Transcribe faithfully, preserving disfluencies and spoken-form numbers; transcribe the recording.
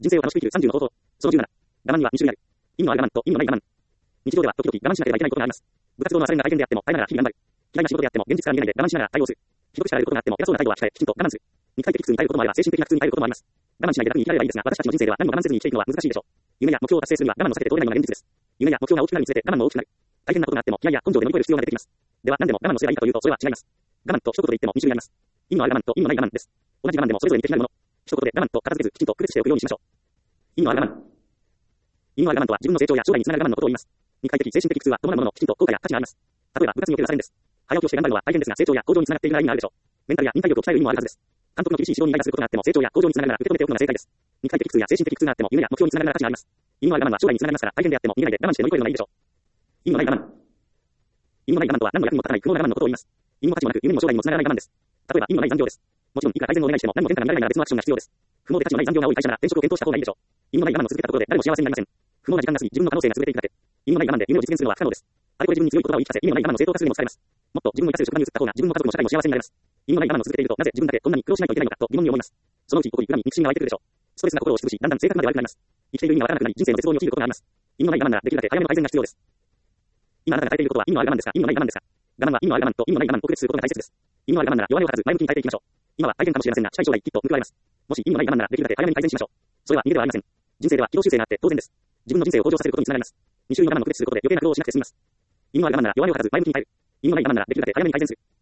人生を楽しく生きるさんじゅうの方法。そのじゅうなな。我慢にはに種類ある。意味のある我慢と意味のない我慢。日常では時々我慢しなければいけないことがあります。部活動の朝練が大変であっても、あえながら日々頑張る。嫌いな仕事であっても、現実から見えないで我慢しながら対応する。ひどく叱られることがあっても、偉そうな態度は控え、きちんと我慢する。肉体的苦痛に耐えることもあれば、精神的な苦痛に耐えることもあります。我慢しないで楽に生きられればいいですが、私たちの人生では何も我慢せずに生きていくのは難しいでしょう。夢や目標を達成するには我慢を避けて通れないのが現実です。夢や目標が大きくなるにつれて我慢も大きくなる。大変なことがあっても、気合や根性で乗り越える必要が出てきます。では、何でも我慢をすればいいかというと、それは違います。我慢と一言で言ってもに種類あります。意味のある我慢と意味のない我慢です。同じ我慢でもそれぞれに敵なるもの。一言で我慢と片付けず、きちんと区別しておくようにしましょう。意味のある我慢。意味のある我慢とは自分の成長や将来につながる我慢のことを言います。肉体的、精神的苦痛は伴うもののきちんと効果や価値があります。例えば部活における朝練です。早起きをして頑張るのは大変ですが、成長や向上につながっているラインがあるでしょう。メンタルや忍耐力を鍛える意味もあるはずです。監督の厳しい指導にイライラすることがあっても、成長や向上につながるなら受け止めておくのが正解です。肉体的苦痛や精神的苦痛があっても、夢や目標につながるなら価値があります。意味のある我慢は将来につながりますから、大変であっても逃げないで我慢して乗り越えるのがいいでしょう。意味のない我慢。意味のない我慢とは何の役にも立たない苦悩な我慢のことを言います。意味も価値もなく、夢にも将来にもつながらない我慢です。例えば意味のない残業です。もちろんいくら改善をお願いしても何も変化が見られないなら別のアクションが必要です。不毛で価値のない残業が多い会社なら転職を検討した方がいいでしょう。意味のない我慢を続けたところで誰も幸せになりません。不毛な時間が過ぎ、自分の可能性が潰れていくだけ。意味のない我慢で夢を実現するのは不可能です。あれこれ自分に強い言葉を言い聞かせ、意味のない我慢の正当化するにも使えます。もっと自分の生かせる職場に移った方が自分も家族も社会も幸せになれます。意味のない我慢を続けていると、なぜ自分だけこんなに苦労しないといけないのかと疑問に思います。そのうち怒り、恨み、憎しみが湧いてくるでしょう。ストレスが心を押しつぶし、だんだん性格まで悪くなります。生きている意味がわからなくなり、人生の絶望に陥ることがあります。意味のない我慢ならできるだけ早めの改善が必要です。今あなたが耐えていることは意味のある我慢ですか、意味のない我慢ですか。我慢は意味のある我慢と意味のない我慢を区別することが大切です。意味のある我慢なら弱音を吐かず前向きに耐えていきましょう。今は大変かもしれませんが、近い将来きっと報われます。もし意味のない我慢ならできるだけ早めに改善しましょう。それは逃げではありません。人生では軌道修正があって当然です。自分の人生を向上させることにつながります。に種類の我慢を区別することで余計な苦労をしなくて済みます。意味のある我慢なら弱音を吐かず前向きに耐える。意味のない我慢ならできるだけ早めに改善する。